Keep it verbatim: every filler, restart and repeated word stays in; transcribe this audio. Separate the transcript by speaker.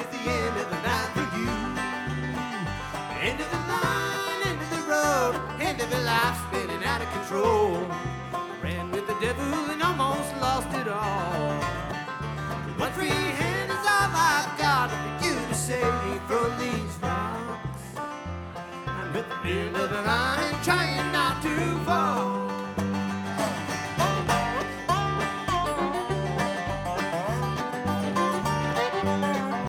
Speaker 1: was the end of the night for you. End of the line, end of the road, end of the life spinning out of control. Ran with the devil and almost lost it all. One free hand is all I've got for you to save me from these rocks. I'm at the end of the line.